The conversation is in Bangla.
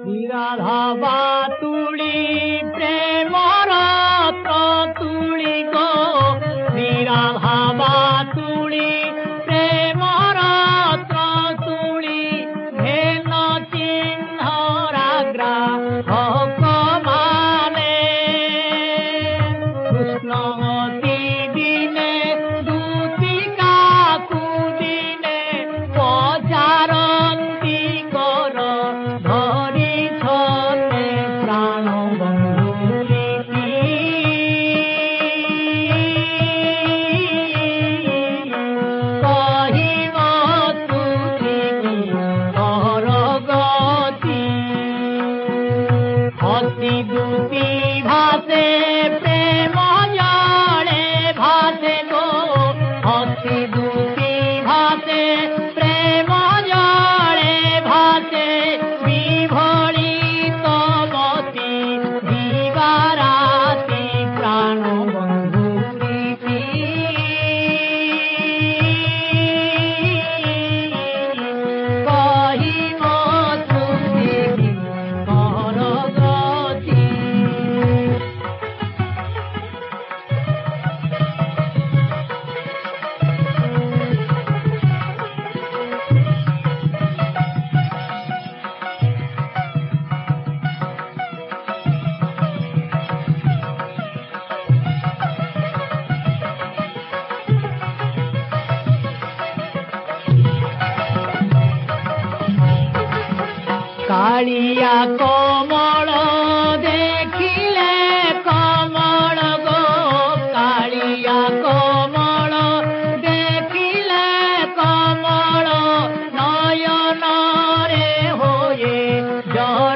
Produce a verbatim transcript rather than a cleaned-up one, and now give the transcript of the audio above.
রাধা বাতুড়ি প্রেমর তুলি গো রাধা বাতুড়ি প্রেমর তুলি ঘেন চিহ্ন রাগ্রা ভগবানে কৃষ্ণ দিনে দূতিকা কুদিনে পচারন্তি কর ধরি ছনে প্রাণ বন্ধু কহিব তুলি কর গতি অতি দূতি ভাসে প্রেম জলে ভাসে গো অতি দূতি ভাসে প্রেম জলে ভাসে বিভরিত মতি দিবারাতি প্রাণ বন্ধু প্রীতি কহিব তুলি কর গতি কালিয়া কমল দেখিলে কমল গো কালিয়া কমল দেখিলে কমল নয়ন রে হয়ে জল